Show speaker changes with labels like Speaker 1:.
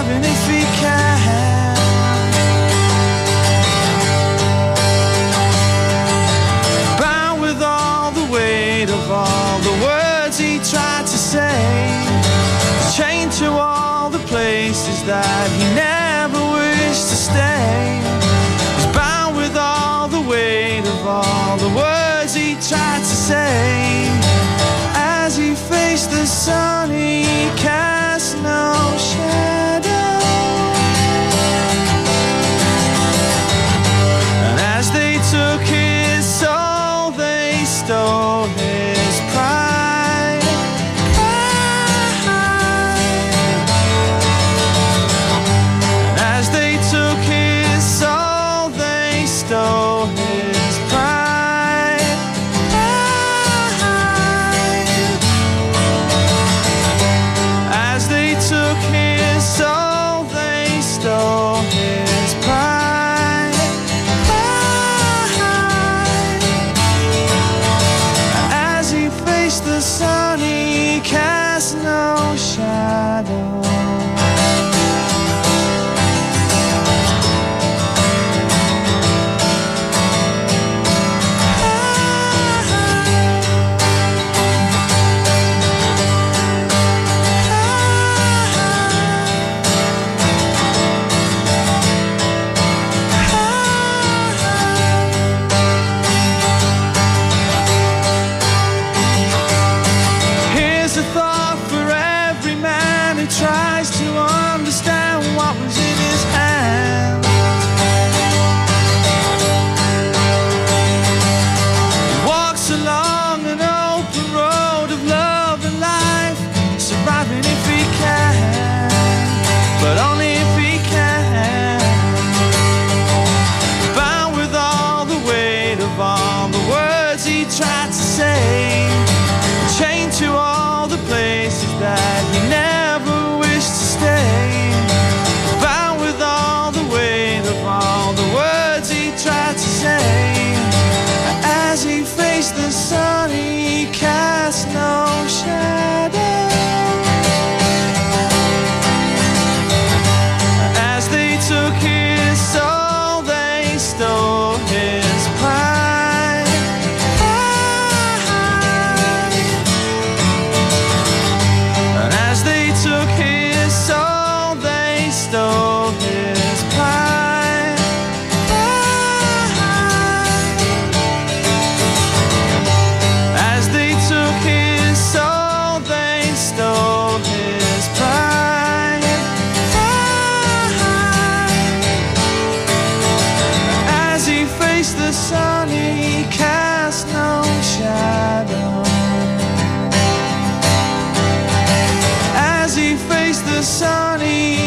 Speaker 1: surviving if he can. Bound with all the weight of all the words he tried to say, chained to all the places that he never wished to stay. He's bound with all the weight of all the words he tried to say. As he faced the sun, he cast no shadow. And as they took his soul, they stole his pride. And as they took his soul, they stole his pride. As they took his soul, they stole his pride. As he faced the sun, he cast no shadow. Here's a thought for every man who tries to understand what was in his hand. He walks along an open road of love and life, surviving if he can, but only if he can. Bound with all the weight of all the words he tried to say, chained to all the places that he never wished to stay. Bound with all the weight of all the words he tried to say. As he faced the sun, he cast no shadow. As they took his soul, they stole his pride. And as they took his soul, they stole his pride. As they took his soul, they stole his pride. As he faced the sun, he cast no shadow. As he faced the sun, he